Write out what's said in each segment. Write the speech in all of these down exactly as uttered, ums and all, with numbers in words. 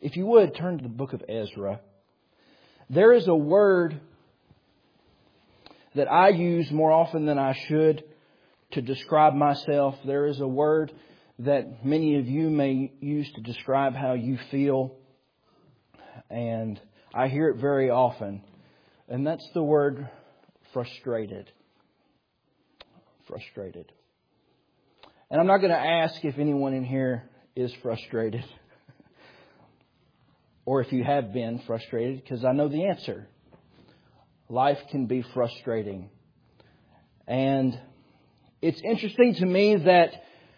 if you would, turn to the book of Ezra. There is a word that I use more often than I should to describe myself. There is a word that many of you may use to describe how you feel. And I hear it very often. And that's the word frustrated. Frustrated. And I'm not going to ask if anyone in here is frustrated. Or if you have been frustrated, because I know the answer. Life can be frustrating. And it's interesting to me that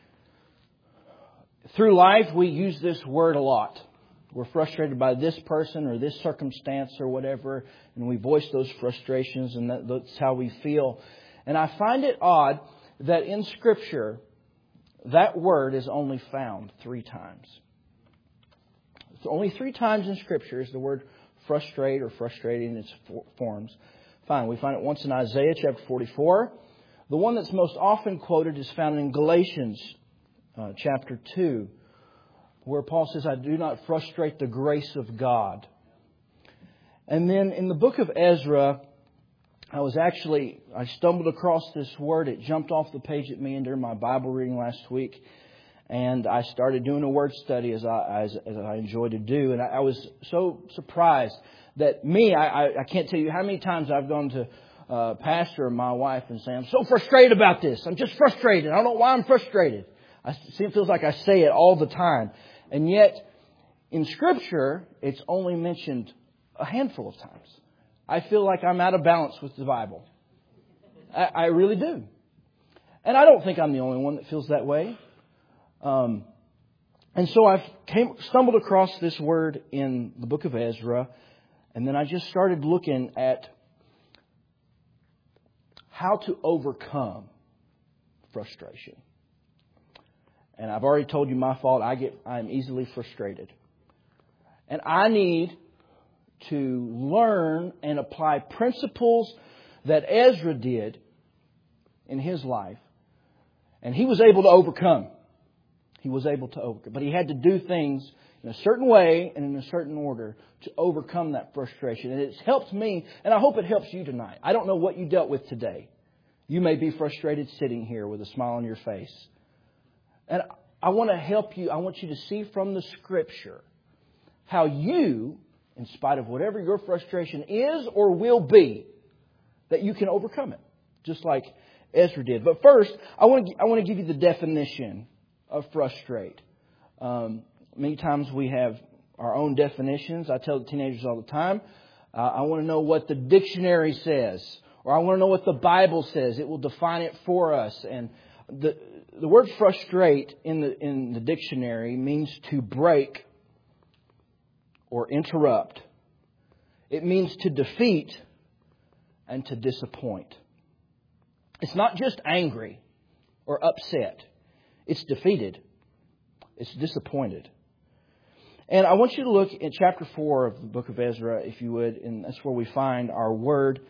through life we use this word a lot. We're frustrated by this person or this circumstance or whatever, and we voice those frustrations, and that, that's how we feel. And I find it odd that in Scripture, that word is only found three times. It's only three times in Scripture is the word frustrate or frustrating in its forms. Fine, we find it once in Isaiah chapter forty-four. The one that's most often quoted is found in Galatians uh, chapter two, where Paul says, I do not frustrate the grace of God. And then in the book of Ezra, I was actually, I stumbled across this word. It jumped off the page at me and during my Bible reading last week. And I started doing a word study as I, as, as I enjoy to do. And I, I was so surprised that me, I, I, I can't tell you how many times I've gone to uh, Pastor and my wife and say, I'm so frustrated about this. I'm just frustrated. I don't know why I'm frustrated. I, it feels like I say it all the time. And yet, in Scripture, it's only mentioned a handful of times. I feel like I'm out of balance with the Bible. I, I really do. And I don't think I'm the only one that feels that way. Um, and so I came, stumbled across this word in the book of Ezra. And then I just started looking at how to overcome frustration. And I've already told you my fault. I get, I'm easily frustrated. And I need to learn and apply principles that Ezra did in his life. And he was able to overcome. He was able to overcome. But he had to do things in a certain way and in a certain order to overcome that frustration. And it's helped me, and I hope it helps you tonight. I don't know what you dealt with today. You may be frustrated sitting here with a smile on your face. And I want to help you. I want you to see from the Scripture how you, in spite of whatever your frustration is or will be, that you can overcome it, just like Ezra did. But first, I want to I want to give you the definition of frustrate. Um, many times we have our own definitions. I tell the teenagers all the time, uh, I want to know what the dictionary says, or I want to know what the Bible says. It will define it for us. And the the word frustrate in the in the dictionary means to break or interrupt. It means to defeat and to disappoint. It's not just angry or upset. It's defeated. It's disappointed. And I want you to look at chapter four of the book of Ezra, if you would, and that's where we find our word.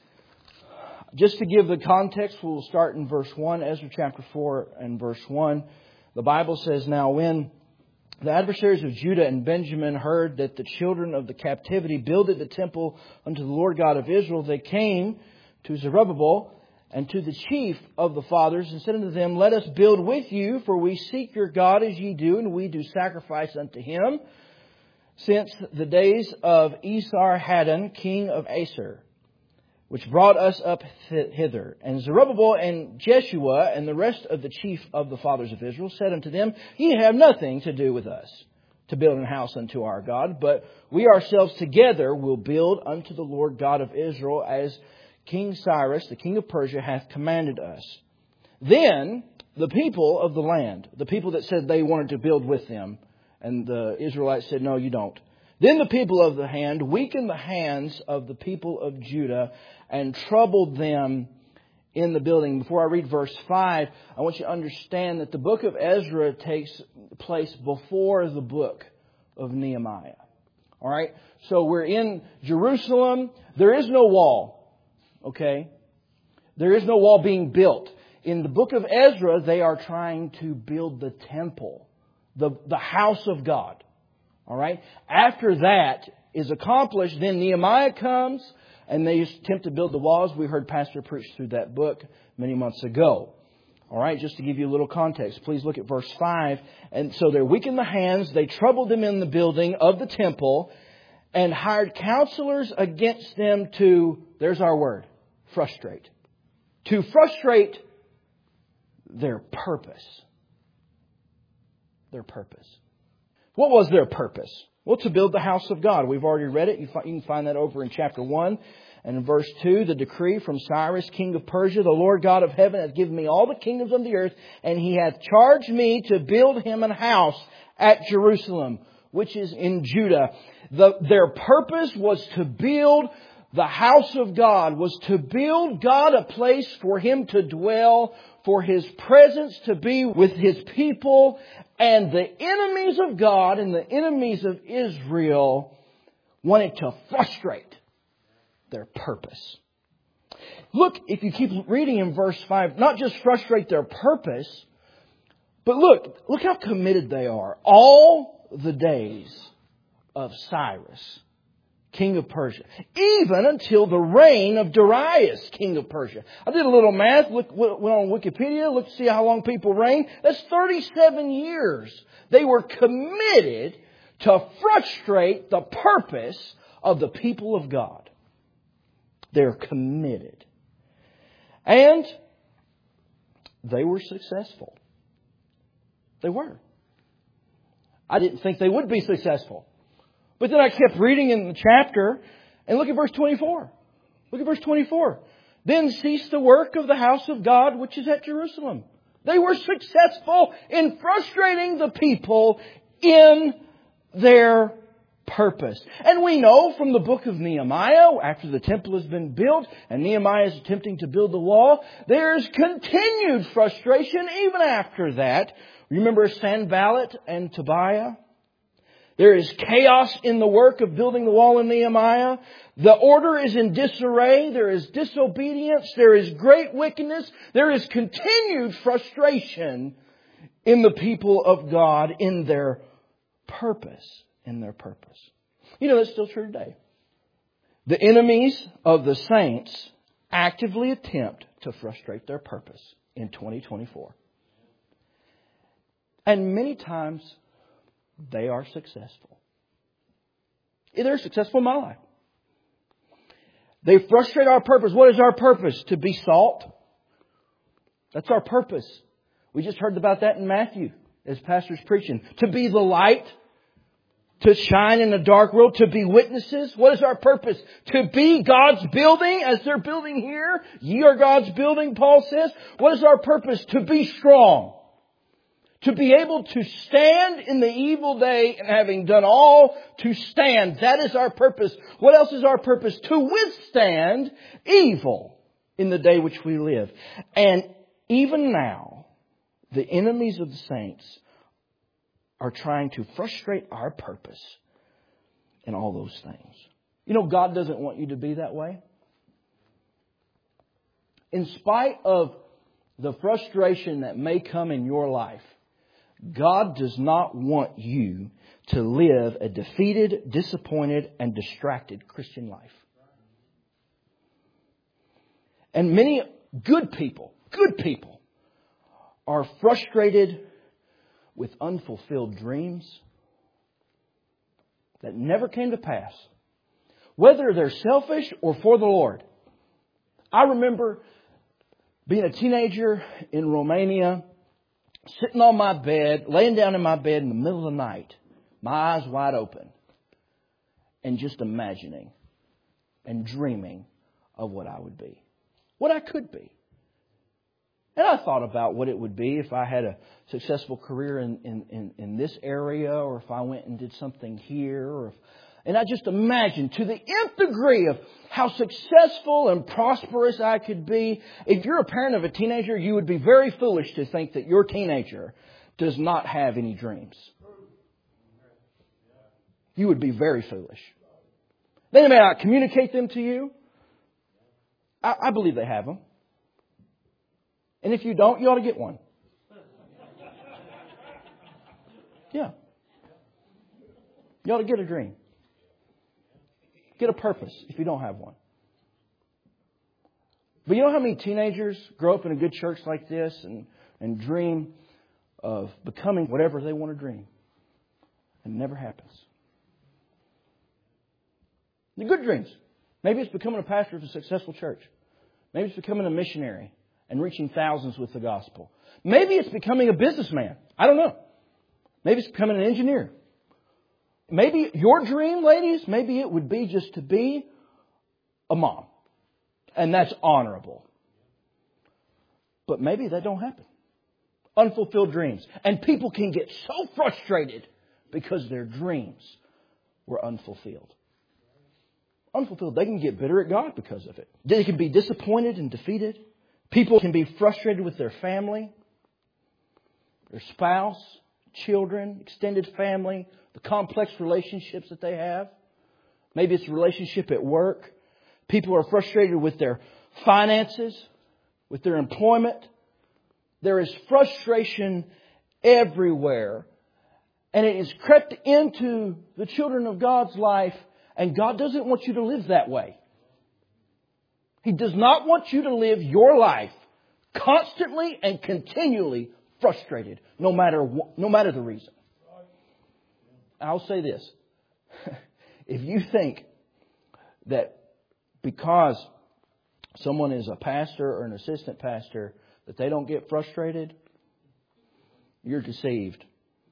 Just to give the context, we'll start in verse one, Ezra chapter four and verse one. The Bible says, Now when the adversaries of Judah and Benjamin heard that the children of the captivity builded the temple unto the Lord God of Israel, they came to Zerubbabel and to the chief of the fathers and said unto them, Let us build with you, for we seek your God as ye do, and we do sacrifice unto him, since the days of Esarhaddon, king of Asir, which brought us up hither. And Zerubbabel and Jeshua and the rest of the chief of the fathers of Israel said unto them, Ye have nothing to do with us to build an house unto our God, but we ourselves together will build unto the Lord God of Israel, as King Cyrus, the king of Persia, hath commanded us. Then the people of the land, the people that said they wanted to build with them, and the Israelites said, No, you don't. Then the people of the hand weakened the hands of the people of Judah and troubled them in the building. Before I read verse five, I want you to understand that the book of Ezra takes place before the book of Nehemiah. All right? So we're in Jerusalem. There is no wall. Okay? There is no wall being built. In the book of Ezra, they are trying to build the temple, the, the house of God. All right? After that is accomplished, then Nehemiah comes and they attempt to build the walls. We heard Pastor preach through that book many months ago. All right, just to give you a little context, please look at verse five. And so they're weak in the hands. They troubled them in the building of the temple and hired counselors against them to, there's our word, frustrate. To frustrate their purpose. Their purpose. What was their purpose? Well, to build the house of God. We've already read it. You can find that over in chapter one. And in verse two, the decree from Cyrus, king of Persia, the Lord God of heaven hath given me all the kingdoms of the earth, and He hath charged me to build Him an house at Jerusalem, which is in Judah. The, their purpose was to build the house of God, was to build God a place for Him to dwell, for His presence to be with His people. And the enemies of God and the enemies of Israel wanted to frustrate their purpose. Look, if you keep reading in verse five, not just frustrate their purpose, but look, look how committed they are. All the days of Cyrus, king of Persia, even until the reign of Darius, king of Persia. I did a little math, look, went on Wikipedia, look to see how long people reigned. That's thirty-seven years. They were committed to frustrate the purpose of the people of God. They're committed. And they were successful. They were. I didn't think they would be successful. But then I kept reading in the chapter, and look at verse twenty-four. Look at verse twenty-four. Then ceased the work of the house of God, which is at Jerusalem. They were successful in frustrating the people in their purpose. And we know from the book of Nehemiah, after the temple has been built and Nehemiah is attempting to build the wall, there's continued frustration even after that. Remember Sanballat and Tobiah? There is chaos in the work of building the wall in Nehemiah. The order is in disarray. There is disobedience. There is great wickedness. There is continued frustration in the people of God in their purpose. In their purpose. You know, that's still true today. The enemies of the saints actively attempt to frustrate their purpose in twenty twenty-four. And many times they are successful. They're successful in my life. They frustrate our purpose. What is our purpose? To be salt. That's our purpose. We just heard about that in Matthew as pastor's preaching. To be the light. To shine in a dark world. To be witnesses. What is our purpose? To be God's building as they're building here. Ye are God's building, Paul says. What is our purpose? To be strong. To be able to stand in the evil day and having done all to stand. That is our purpose. What else is our purpose? To withstand evil in the day which we live. And even now, the enemies of the saints are trying to frustrate our purpose in all those things. You know, God doesn't want you to be that way. In spite of the frustration that may come in your life, God does not want you to live a defeated, disappointed, and distracted Christian life. And many good people, good people, are frustrated with unfulfilled dreams that never came to pass. Whether they're selfish or for the Lord. I remember being a teenager in Romania, sitting on my bed, laying down in my bed in the middle of the night, my eyes wide open, and just imagining and dreaming of what I would be, what I could be. And I thought about what it would be if I had a successful career in, in, in, in this area, or if I went and did something here, or if, and I just imagined to the nth degree of how successful and prosperous I could be. If you're a parent of a teenager, you would be very foolish to think that your teenager does not have any dreams. You would be very foolish. They may not communicate them to you. I, I believe they have them. And if you don't, you ought to get one. Yeah. You ought to get a dream. Get a purpose if you don't have one. But you know how many teenagers grow up in a good church like this and, and dream of becoming whatever they want to dream? And it never happens. The good dreams. Maybe it's becoming a pastor of a successful church. Maybe it's becoming a missionary and reaching thousands with the gospel. Maybe it's becoming a businessman. I don't know. Maybe it's becoming an engineer. Maybe your dream, ladies, maybe it would be just to be a mom. And that's honorable. But maybe that don't happen. Unfulfilled dreams. And people can get so frustrated because their dreams were unfulfilled. Unfulfilled. They can get bitter at God because of it. They can be disappointed and defeated. People can be frustrated with their family, their spouse, children, extended family, the complex relationships that they have. Maybe it's a relationship at work. People are frustrated with their finances, with their employment. There is frustration everywhere. And it has crept into the children of God's life. And God doesn't want you to live that way. He does not want you to live your life constantly and continually frustrated, no matter no matter the reason. I'll say this. If you think that because someone is a pastor or an assistant pastor that they don't get frustrated, you're deceived.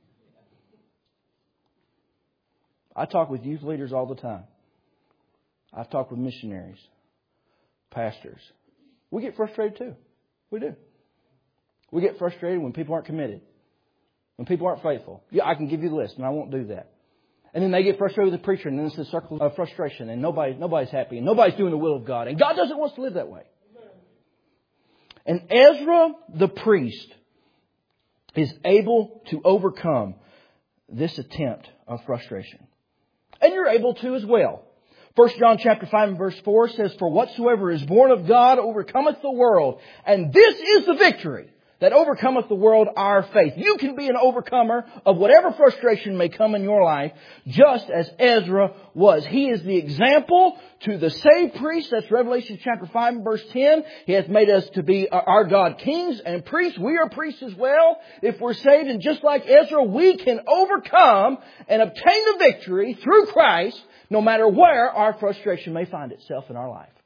I talk with youth leaders all the time. I've talked with missionaries, pastors. We get frustrated too. We do. We get frustrated when people aren't committed, when people aren't faithful. Yeah, I can give you the list, and I won't do that. And then they get frustrated with the preacher, and then it's a circle of frustration, and nobody, nobody's happy, and nobody's doing the will of God. And God doesn't want us to live that way. And Ezra the priest is able to overcome this attempt of frustration. And you're able to as well. First John chapter five and verse four says, "For whatsoever is born of God overcometh the world. And this is the victory that overcometh the world, our faith." You can be an overcomer of whatever frustration may come in your life, just as Ezra was. He is the example to the saved priest. That's Revelation chapter five and verse ten. He has made us to be our God kings and priests. We are priests as well if we're saved. And just like Ezra, we can overcome and obtain the victory through Christ, no matter where our frustration may find itself in our life.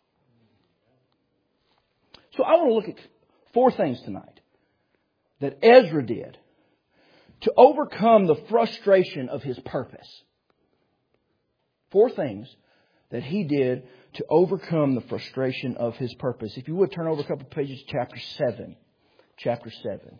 So I want to look at four things tonight that Ezra did to overcome the frustration of his purpose. Four things that he did to overcome the frustration of his purpose. If you would turn over a couple of pages to chapter seven. Chapter seven.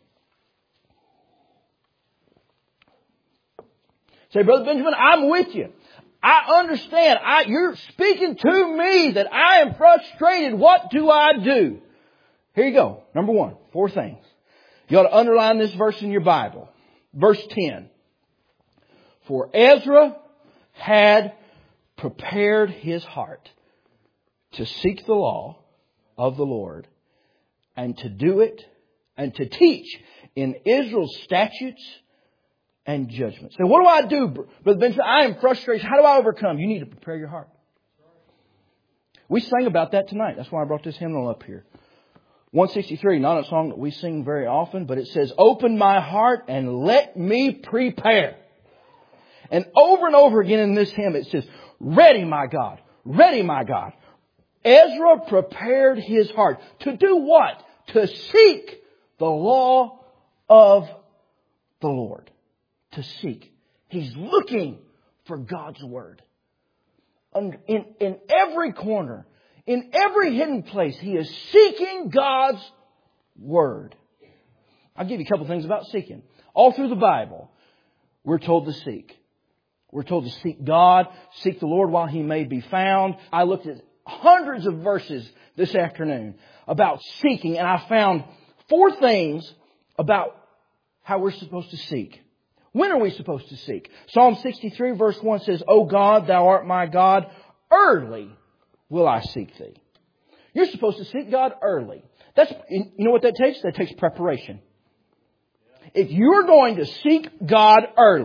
Say, Brother Benjamin, I'm with you. I understand. I, you're speaking to me that I am frustrated. What do I do? Here you go. Number one, four things. You ought to underline this verse in your Bible. Verse ten. For Ezra had prepared his heart to seek the law of the Lord and to do it and to teach in Israel's statutes and judgments. So what do I do, Brother Benjamin? I am frustrated. How do I overcome? You need to prepare your heart. We sang about that tonight. That's why I brought this hymnal up here. one sixty-three, not a song that we sing very often, but it says, "Open my heart and let me prepare." And over and over again in this hymn it says, "Ready, my God, ready, my God." Ezra prepared his heart. To do what? To seek the law of the Lord. To seek. He's looking for God's Word. In, in every corner, in every hidden place, he is seeking God's Word. I'll give you a couple things about seeking. All through the Bible, we're told to seek. We're told to seek God, seek the Lord while He may be found. I looked at hundreds of verses this afternoon about seeking, and I found four things about how we're supposed to seek. When are we supposed to seek? Psalm sixty-three verse one says, "O God, Thou art my God, early will I seek Thee." You're supposed to seek God early. That's, you know what that takes? That takes preparation. If you're going to seek God early,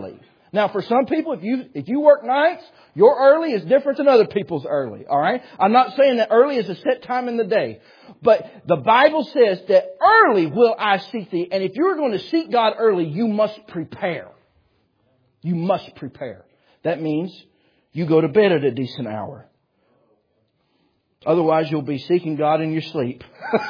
Now, for some people, if you if you work nights, your early is different than other people's early. All right? I'm not saying that early is a set time in the day. But the Bible says that early will I seek thee. And if you're going to seek God early, you must prepare. You must prepare. That means you go to bed at a decent hour. Otherwise, you'll be seeking God in your sleep.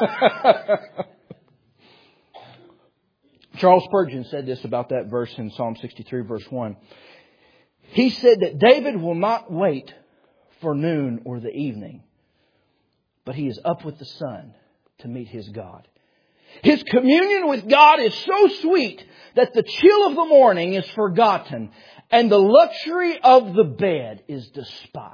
Charles Spurgeon said this about that verse in Psalm sixty-three, verse one. He said that David will not wait for noon or the evening, but he is up with the sun to meet his God. His communion with God is so sweet that the chill of the morning is forgotten and the luxury of the bed is despised.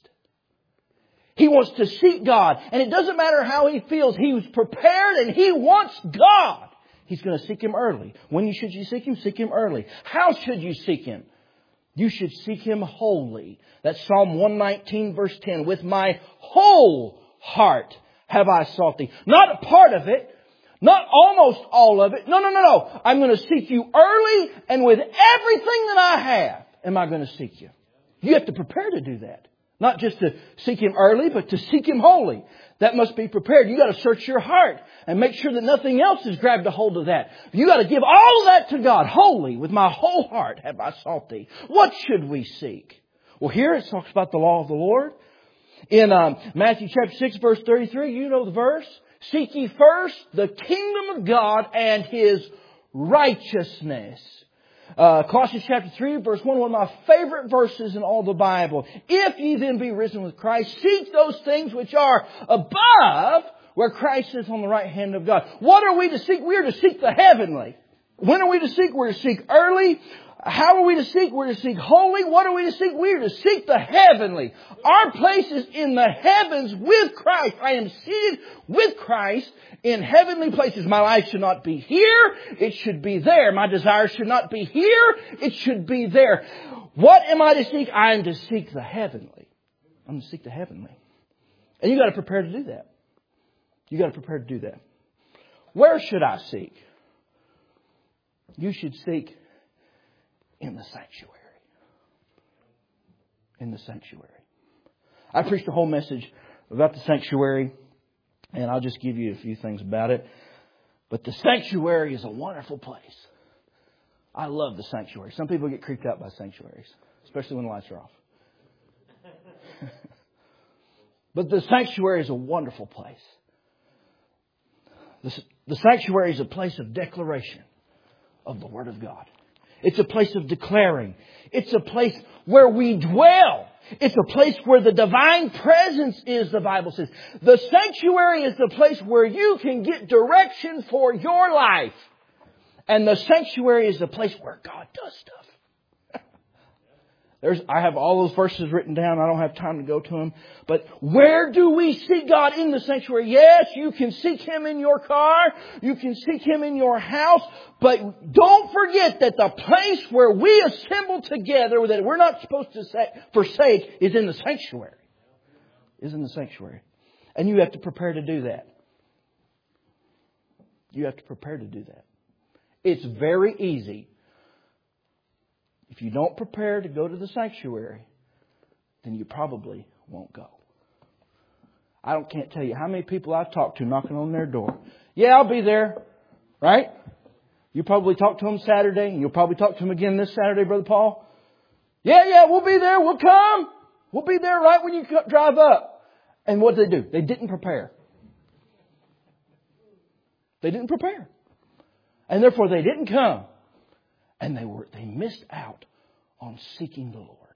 He wants to seek God, and it doesn't matter how he feels. He was prepared and he wants God. He's going to seek Him early. When should you seek Him? Seek Him early. How should you seek Him? You should seek Him wholly. That's Psalm one nineteen, verse ten. With my whole heart have I sought Thee. Not a part of it. Not almost all of it. No, no, no, no. I'm going to seek You early, and with everything that I have am I going to seek You. You have to prepare to do that. Not just to seek Him early, but to seek Him wholly. That must be prepared. You got to search your heart and make sure that nothing else has grabbed a hold of that. You got to give all of that to God. Wholly, with my whole heart have I sought Thee. What should we seek? Well, here it talks about the law of the Lord. In um, Matthew chapter six, verse thirty-three, you know the verse. Seek ye first the kingdom of God and His righteousness. Uh, Colossians chapter three, verse one, one of my favorite verses in all the Bible. If ye then be risen with Christ, seek those things which are above, where Christ is on the right hand of God. What are we to seek? We are to seek the heavenly. When are we to seek? We're to seek early. How are we to seek? We're to seek holy. What are we to seek? We are to seek the heavenly. Our place is in the heavens with Christ. I am seated with Christ in heavenly places. My life should not be here. It should be there. My desires should not be here. It should be there. What am I to seek? I am to seek the heavenly. I'm to seek the heavenly. And you got to prepare to do that. You got to prepare to do that. Where should I seek? You should seek in the sanctuary. In the sanctuary. I preached a whole message about the sanctuary, and I'll just give you a few things about it. But the sanctuary is a wonderful place. I love the sanctuary. Some people get creeped out by sanctuaries, especially when the lights are off. But the sanctuary is a wonderful place. The, the sanctuary is a place of declaration of the Word of God. It's a place of declaring. It's a place where we dwell. It's a place where the divine presence is, the Bible says. The sanctuary is the place where you can get direction for your life. And the sanctuary is the place where God does stuff. There's, I have all those verses written down. I don't have time to go to them. But where do we see God in the sanctuary? Yes, you can seek Him in your car. You can seek Him in your house. But don't forget that the place where we assemble together that we're not supposed to forsake is in the sanctuary. Is in the sanctuary. And you have to prepare to do that. You have to prepare to do that. It's very easy. If you don't prepare to go to the sanctuary, then you probably won't go. I don't can't tell you how many people I've talked to knocking on their door. Yeah, I'll be there. Right? You probably talked to them Saturday, and you'll probably talk to them again this Saturday, Brother Paul. Yeah, yeah, we'll be there. We'll come. We'll be there right when you drive up. And what did they do? They didn't prepare. They didn't prepare. And therefore they didn't come. And they were they missed out on seeking the Lord.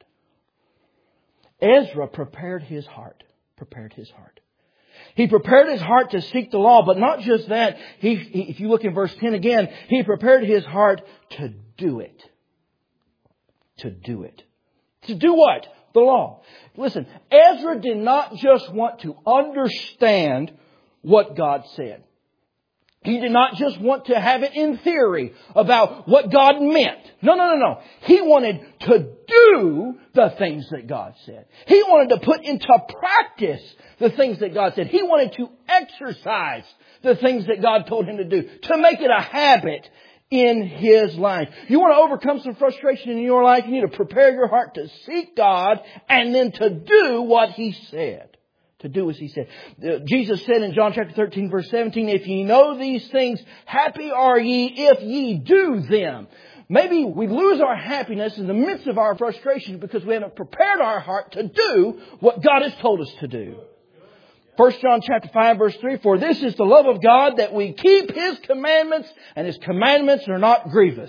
Ezra prepared his heart. Prepared his heart. He prepared his heart to seek the law. But not just that. He, he, if you look in verse ten again, he prepared his heart to do it. To do it. To do what? The law. Listen, Ezra did not just want to understand what God said. He did not just want to have it in theory about what God meant. No, no, no, no. He wanted to do the things that God said. He wanted to put into practice the things that God said. He wanted to exercise the things that God told him to do. To make it a habit in His life. You want to overcome some frustration in your life, you need to prepare your heart to seek God and then to do what He said. To do as He said. Jesus said in John chapter thirteen verse seventeen, if ye know these things, happy are ye if ye do them. Maybe we lose our happiness in the midst of our frustration because we haven't prepared our heart to do what God has told us to do. First John chapter five verse three, for this is the love of God, that we keep His commandments, and His commandments are not grievous.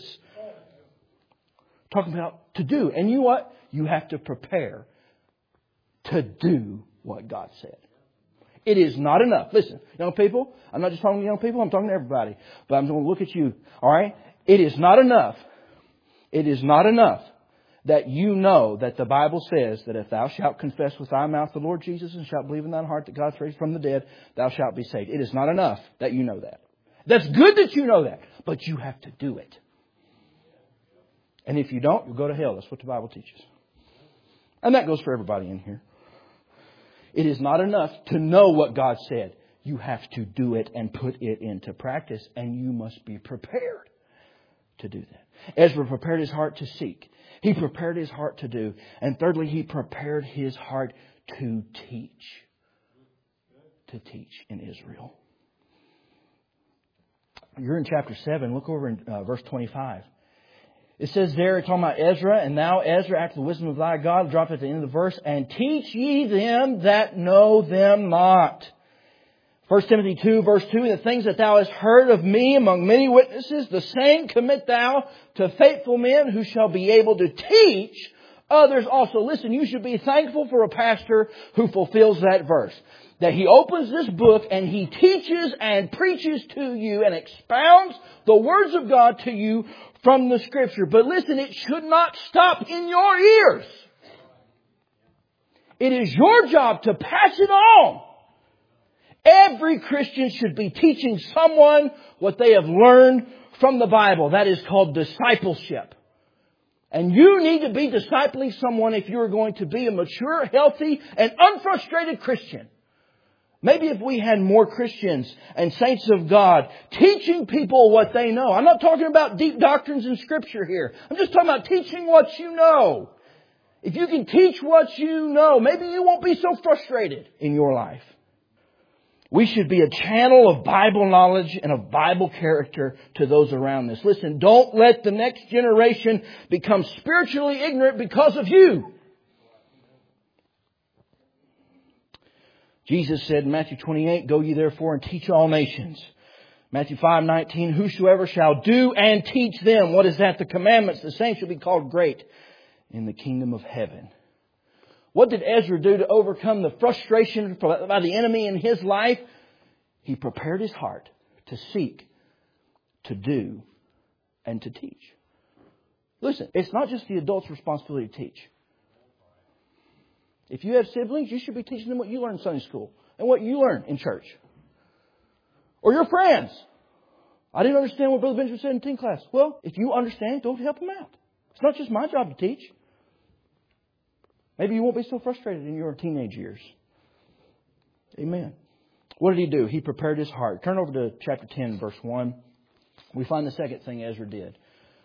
Talking about to do. And you know what? You have to prepare to do what God said. It is not enough. Listen, young people, I'm not just talking to young people, I'm talking to everybody. But I'm going to look at you. All right? It is not enough. It is not enough that you know that the Bible says that if thou shalt confess with thy mouth the Lord Jesus and shalt believe in thine heart that God's raised from the dead, thou shalt be saved. It is not enough that you know that. That's good that you know that, but you have to do it. And if you don't, you'll go to hell. That's what the Bible teaches. And that goes for everybody in here. It is not enough to know what God said. You have to do it and put it into practice, and you must be prepared to do that. Ezra prepared his heart to seek. He prepared his heart to do. And thirdly, he prepared his heart to teach. To teach in Israel. You're in chapter seven. Look over in uh, verse twenty-five. It says there, it's talking about Ezra, and now Ezra, after the wisdom of thy God, drop at the end of the verse, and teach ye them that know them not. First Timothy two, verse two, the things that thou hast heard of me among many witnesses, the same commit thou to faithful men who shall be able to teach others also. Listen, you should be thankful for a pastor who fulfills that verse. That he opens this book and he teaches and preaches to you and expounds the words of God to you from the Scripture. But listen, it should not stop in your ears. It is your job to pass it on. Every Christian should be teaching someone what they have learned from the Bible. That is called discipleship. And you need to be discipling someone if you're going to be a mature, healthy, and unfrustrated Christian. Maybe if we had more Christians and saints of God teaching people what they know. I'm not talking about deep doctrines in Scripture here. I'm just talking about teaching what you know. If you can teach what you know, maybe you won't be so frustrated in your life. We should be a channel of Bible knowledge and of Bible character to those around us. Listen, don't let the next generation become spiritually ignorant because of you. Jesus said in Matthew twenty-eight, go ye therefore and teach all nations. Matthew five nineteen, whosoever shall do and teach them. What is that? The commandments. The same shall be called great in the kingdom of heaven. What did Ezra do to overcome the frustration by the enemy in his life? He prepared his heart to seek, to do, and to teach. Listen, it's not just the adult's responsibility to teach. If you have siblings, you should be teaching them what you learned in Sunday school and what you learned in church. Or your friends. I didn't understand what Brother Benjamin said in teen class. Well, if you understand, go help them out. It's not just my job to teach. Maybe you won't be so frustrated in your teenage years. Amen. What did he do? He prepared his heart. Turn over to chapter ten, verse one. We find the second thing Ezra did.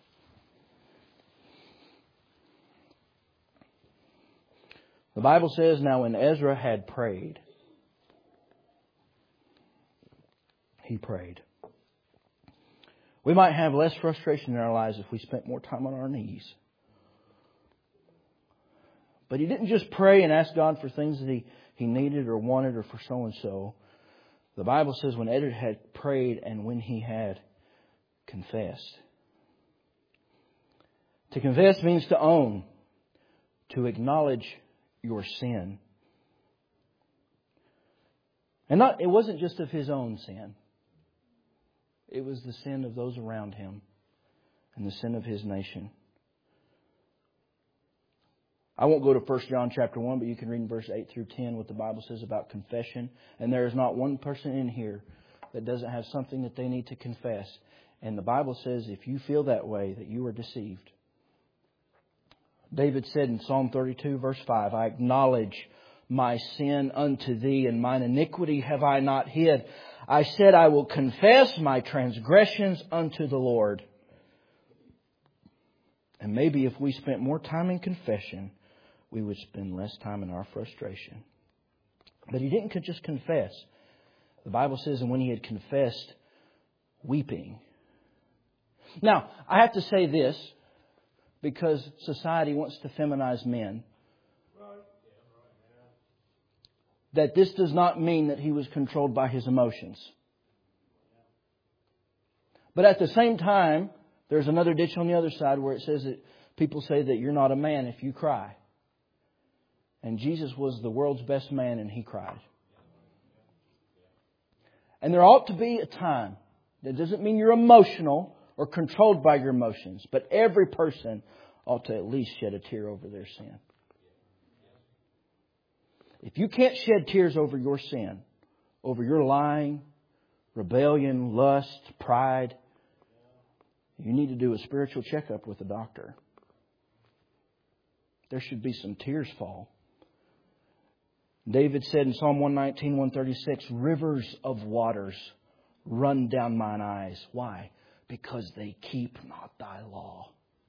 The Bible says, now when Ezra had prayed, he prayed. We might have less frustration in our lives if we spent more time on our knees. But he didn't just pray and ask God for things that he, he needed or wanted or for so-and-so. The Bible says when Ezra had prayed and when he had confessed. To confess means to own, to acknowledge your sin. And not it wasn't just of his own sin. It was the sin of those around him and the sin of his nation. I won't go to First John chapter one, but you can read in verse eight through ten what the Bible says about confession. And there is not one person in here that doesn't have something that they need to confess. And the Bible says if you feel that way, that you are deceived. David said in Psalm thirty-two, verse five, I acknowledge my sin unto thee, and mine iniquity have I not hid. I said, I will confess my transgressions unto the Lord. And maybe if we spent more time in confession, we would spend less time in our frustration. But he didn't just confess. The Bible says, and when he had confessed, weeping. Now, I have to say this, because society wants to feminize men, that this does not mean that he was controlled by his emotions. But at the same time, there's another ditch on the other side where it says that people say that you're not a man if you cry. And Jesus was the world's best man and He cried. And there ought to be a time. That doesn't mean you're emotional or controlled by your emotions. But every person ought to at least shed a tear over their sin. If you can't shed tears over your sin, over your lying, rebellion, lust, pride, you need to do a spiritual checkup with a doctor. There should be some tears fall. David said in Psalm one nineteen, one thirty-six, rivers of waters run down mine eyes. Why? Because they keep not thy law.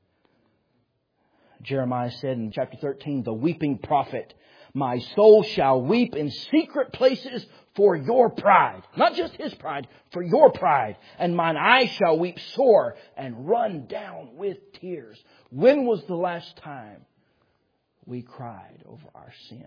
Jeremiah said in chapter thirteen, the weeping prophet, my soul shall weep in secret places for your pride. Not just his pride, for your pride. And mine eyes shall weep sore and run down with tears. When was the last time we cried over our sin?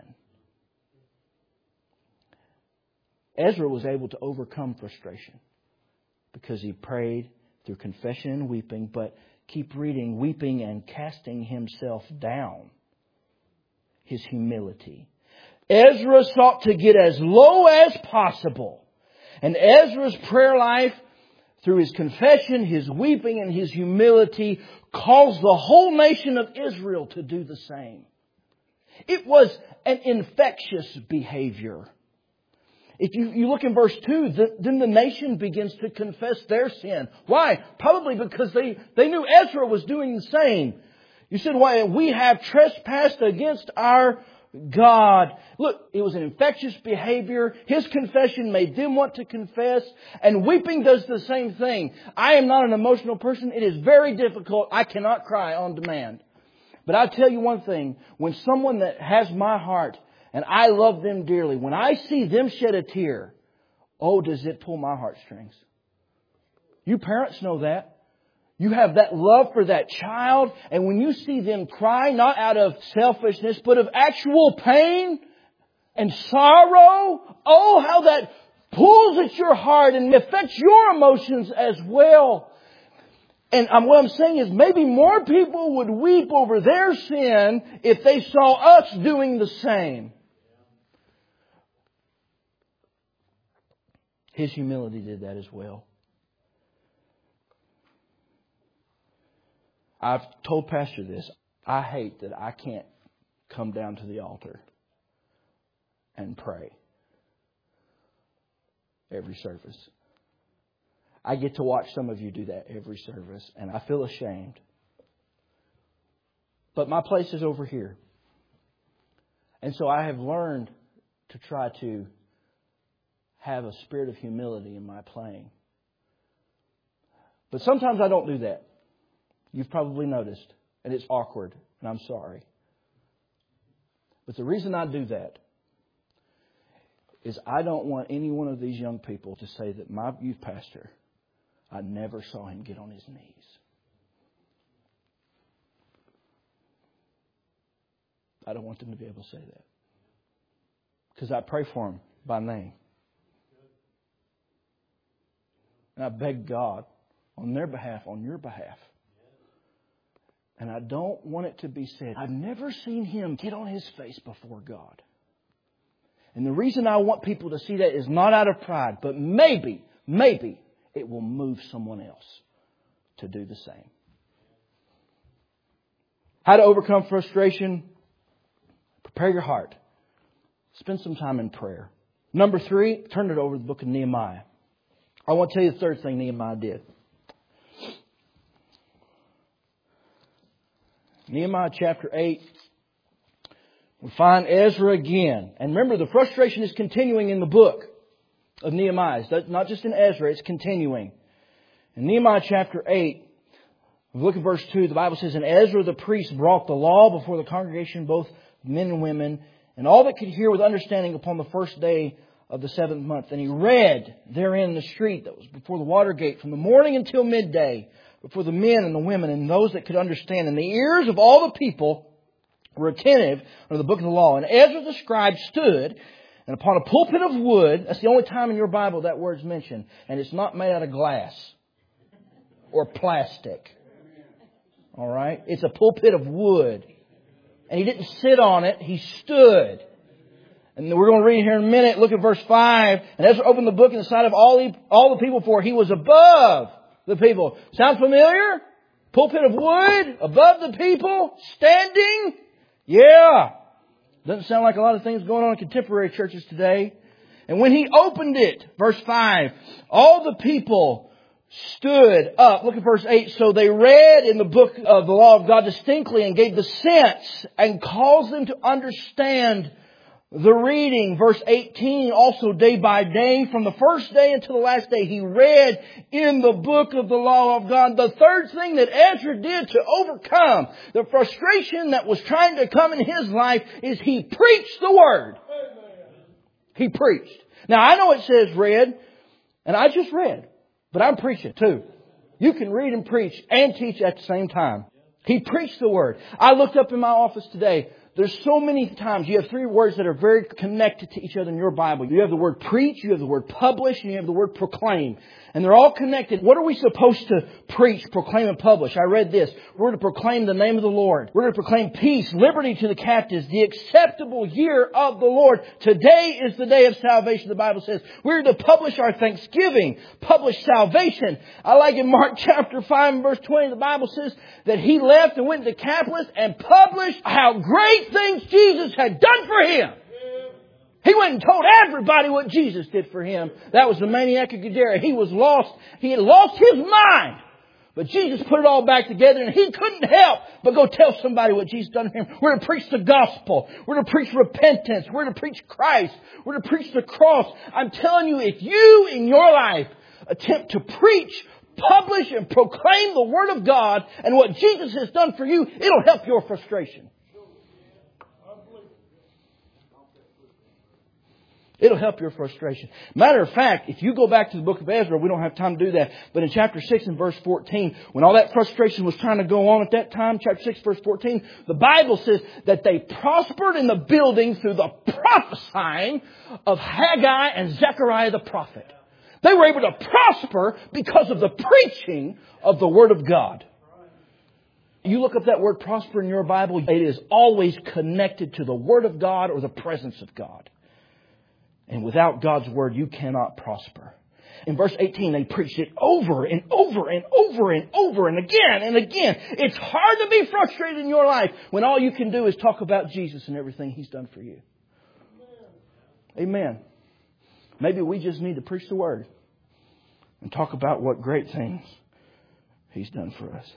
Ezra was able to overcome frustration because he prayed through confession and weeping, but keep reading, weeping and casting himself down. His humility. Ezra sought to get as low as possible. And Ezra's prayer life, through his confession, his weeping, and his humility, caused the whole nation of Israel to do the same. It was an infectious behavior. If you, you look in verse two, the, then the nation begins to confess their sin. Why? Probably because they, they knew Ezra was doing the same. You said, why? We have trespassed against our God. Look, it was an infectious behavior. His confession made them want to confess. And weeping does the same thing. I am not an emotional person. It is very difficult. I cannot cry on demand. But I'll tell you one thing. When someone that has my heart, and I love them dearly, when I see them shed a tear, oh, does it pull my heartstrings. You parents know that. You have that love for that child, and when you see them cry, not out of selfishness, but of actual pain and sorrow, oh, how that pulls at your heart and affects your emotions as well. And um, what I'm saying is maybe more people would weep over their sin if they saw us doing the same. His humility did that as well. I've told Pastor this. I hate that I can't come down to the altar and pray every service. I get to watch some of you do that every service, and I feel ashamed. But my place is over here. And so I have learned to try to have a spirit of humility in my playing. But sometimes I don't do that. You've probably noticed. And it's awkward. And I'm sorry. But the reason I do that is I don't want any one of these young people to say that my youth pastor, I never saw him get on his knees. I don't want them to be able to say that. Because I pray for them by name. And I beg God on their behalf, on your behalf. And I don't want it to be said, I've never seen him get on his face before God. And the reason I want people to see that is not out of pride, but maybe, maybe it will move someone else to do the same. How to overcome frustration? Prepare your heart. Spend some time in prayer. Number three, turn it over to the book of Nehemiah. I want to tell you the third thing Nehemiah did. Nehemiah chapter eight. We find Ezra again. And remember, the frustration is continuing in the book of Nehemiah. It's not just in Ezra, it's continuing. In Nehemiah chapter eight, Look at verse two. The Bible says, "And Ezra the priest brought the law before the congregation, both men and women, and all that could hear with understanding upon the first day of the seventh month. And he read therein in the street that was before the water gate from the morning until midday, before the men and the women and those that could understand. And the ears of all the people were attentive unto the book of the law. And Ezra the scribe stood, and upon a pulpit of wood," that's the only time in your Bible that word's mentioned, "and it's not made out of glass or plastic. All right? It's a pulpit of wood. And he didn't sit on it, he stood." And we're going to read here in a minute. Look at verse five. "And Ezra opened the book in the sight of all the, all the people, for he was above the people." Sound familiar? Pulpit of wood, above the people, standing. Yeah. Doesn't sound like a lot of things going on in contemporary churches today. "And when he opened it," verse five, "all the people stood up." Look at verse eight. "So they read in the book of the law of God distinctly and gave the sense and caused them to understand the reading." Verse eighteen, "Also day by day, from the first day until the last day, he read in the book of the law of God." The third thing that Ezra did to overcome the frustration that was trying to come in his life is he preached the Word. He preached. Now I know it says read, and I just read, but I'm preaching too. You can read and preach and teach at the same time. He preached the Word. I looked up in my office today. There's so many times you have three words that are very connected to each other in your Bible. You have the word preach, you have the word publish, and you have the word proclaim. And they're all connected. What are we supposed to preach, proclaim, and publish? I read this. We're to proclaim the name of the Lord. We're to proclaim peace, liberty to the captives, the acceptable year of the Lord. Today is the day of salvation, the Bible says. We're to publish our thanksgiving, publish salvation. I like in Mark chapter five and verse twenty, the Bible says that he left and went to Decapolis and published how great things Jesus had done for him. He went and told everybody what Jesus did for him. That was the maniac of Gadara. He was lost. He had lost his mind. But Jesus put it all back together, and he couldn't help but go tell somebody what Jesus done for him. We're to preach the gospel. We're to preach repentance. We're to preach Christ. We're to preach the cross. I'm telling you, if you in your life attempt to preach, publish, and proclaim the Word of God and what Jesus has done for you, it'll help your frustration. It'll help your frustration. Matter of fact, if you go back to the book of Ezra, we don't have time to do that. But in chapter six and verse fourteen, when all that frustration was trying to go on at that time, chapter six verse fourteen, the Bible says that they prospered in the building through the prophesying of Haggai and Zechariah the prophet. They were able to prosper because of the preaching of the Word of God. You look up that word prosper in your Bible, it is always connected to the Word of God or the presence of God. And without God's Word, you cannot prosper. In verse eighteen, they preached it over and over and over and over and again and again. It's hard to be frustrated in your life when all you can do is talk about Jesus and everything He's done for you. Amen. Maybe we just need to preach the Word and talk about what great things He's done for us.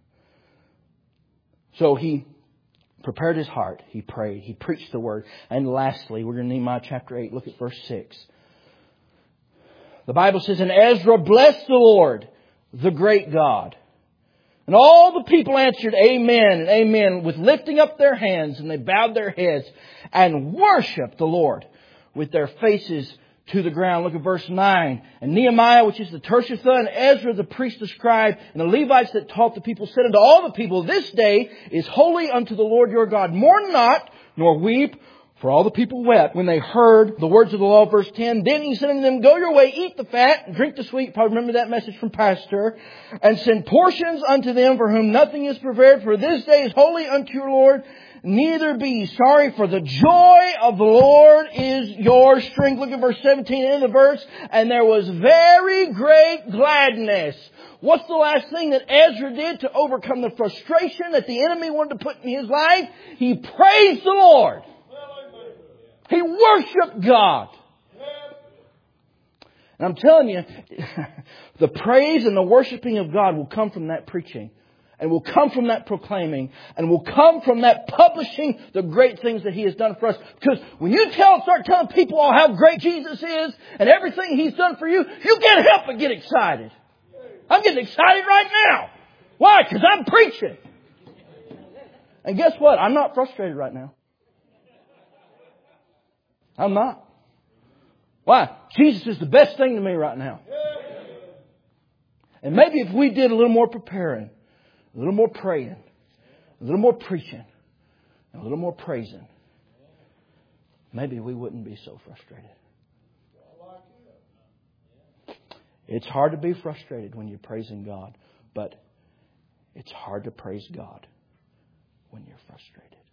So he prepared his heart. He prayed. He preached the Word. And lastly, we're in Nehemiah chapter eight. Look at verse six. The Bible says, "And Ezra blessed the Lord, the great God. And all the people answered, Amen and Amen, with lifting up their hands. And they bowed their heads and worshiped the Lord with their faces to the ground." Look at verse nine. "And Nehemiah, which is the Tershatha, and Ezra, the priest, the scribe, and the Levites that taught the people, said unto all the people, This day is holy unto the Lord your God. Mourn not, nor weep. For all the people wept when they heard the words of the law." Verse ten. "Then he said unto them, Go your way, eat the fat, and drink the sweet." Probably remember that message from Pastor. "And send portions unto them for whom nothing is prepared. For this day is holy unto your Lord. Neither be ye sorry, for the joy of the Lord is your strength." Look at verse seventeen in the verse. "And there was very great gladness." What's the last thing that Ezra did to overcome the frustration that the enemy wanted to put in his life? He praised the Lord. He worshiped God. And I'm telling you, the praise and the worshiping of God will come from that preaching. And will come from that proclaiming. And will come from that publishing the great things that He has done for us. Because when you tell, start telling people all how great Jesus is and everything He's done for you, you can't help but get excited. I'm getting excited right now. Why? Because I'm preaching. And guess what? I'm not frustrated right now. I'm not. Why? Jesus is the best thing to me right now. And maybe if we did a little more preparing, a little more praying, a little more preaching, a little more praising, maybe we wouldn't be so frustrated. It's hard to be frustrated when you're praising God, but it's hard to praise God when you're frustrated.